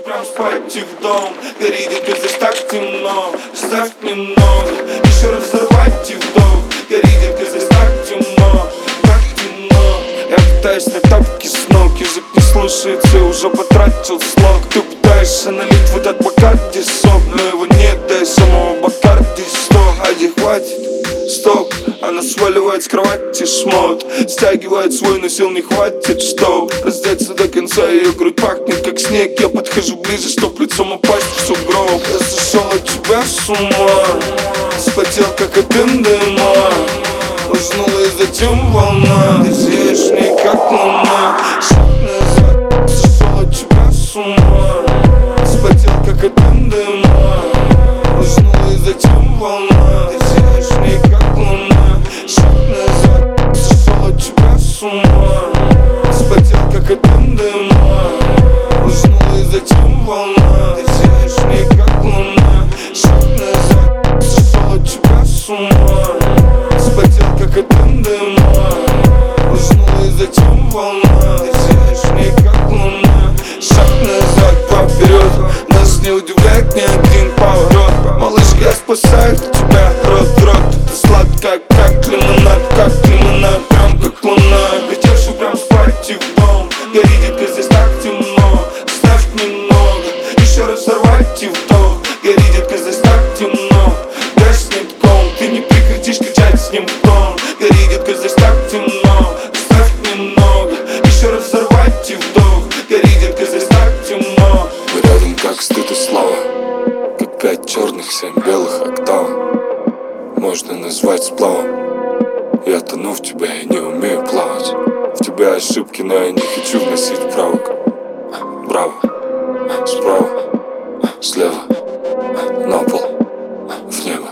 прям спать в дом. Гори, детка, здесь так темно. Ставь немного, еще раз взорвать вдох. Гори, детка, здесь так темно, так темно. Я пытаюсь снять тапки с ног, язык не слушается, уже потратил слог. Ты пытаешься налить в этот Бакарди сок, но его нет, да и самого Бакарди сток. Ади, хватит, стоп. Она сваливает с кровати шмот, стягивает свой, но сил не хватит, чтоб раздеться до конца. Ее грудь пахнет как снег. Я подхожу ближе, чтоб лицом упасть в сугроб. Я сошел от тебя с ума, вспотел как от дыма. Уснула и затем волна, ты сияешь в ней как луна. Шаг назад, сошел от тебя с ума, вспотел как от дыма. Уснула и затем волна, ты сияешь в ней как луна. Шаг назад, сошел от тебя с ума, вспотел как от дыма. Уснула и затем волна, ты сияешь в ней как луна. Шаг назад, сошел от тебя с ума, вспотел как от дыма. Уснула и затем волна, ты сияешь в ней как луна. Шаг назад, поперед, нас не удивляет ни один поворот. Малышка, я спасаю тебя, рот в рот. Ты сладкая, как лимонад, прям как луна. Летишь и прям спать в дом. Гори, детка, здесь так темно. Ставь немного, еще раз взорвать вдох. Гори, детка, здесь так темно. Дашь нитком, ты не прекратишь кричать с ним в тон. Гори, детка, здесь так темно. Ставь немного, еще раз взорвать вдох. Гори, детка, здесь так темно. Мы рядом как стыд и слава, как 5 черных, 7 белых октав. Можно назвать сплавом. Я тону в тебя, я не умею плавать. В тебя ошибки, но я не хочу вносить правок. Браво, справа, слева, на пол, в небо.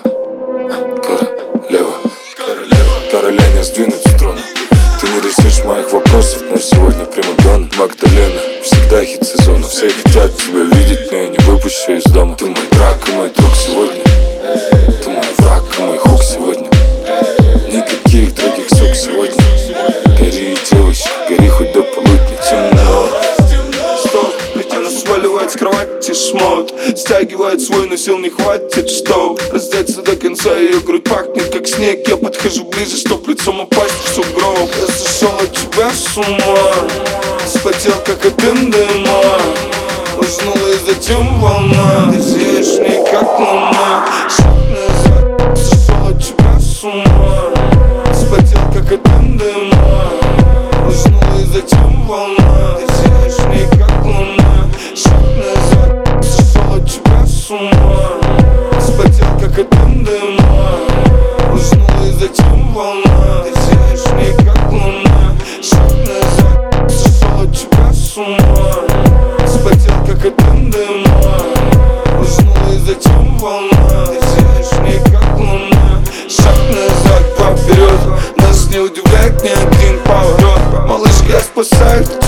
Королева, сдвинуть струны. Ты не решишь моих вопросов, но сегодня примадонна. Магдалена, всегда хит сезона. Все хотят тебя видеть, но я не выпущу из дома. Ты мой враг и мой друг сегодня. Ты мой враг и мой хук сегодня. Никаких других сук сегодня. Гори, девочка, гори хоть до полудня, темно. Стоп, она сваливает с кровати шмот, стягивает свой, но сил не хватит, чтоб раздеться до конца. Ее грудь пахнет как снег. Я подхожу ближе, чтоб лицом упасть в сугроб. Я сошел от тебя с ума, вспотел как от дыма. Уснула и затем волна, ты сияешь в ней как луна. Шаг назад, сошел от тебя с ума, вспотел как от дыма. Уснула и затем волна, ты сияешь в ней как луна. Шаг назад, сошел от тебя с ума, вспотел как от дыма. Уснула и затем волна, ты сияешь в ней как луна. Шаг назад, сошел от тебя с ума, вспотел как от дыма. Уснула и затем волна, ты сияешь в ней как луна. Шаг назад, поперед, нас не удивляет ни один поворот. Малышка, я спасаю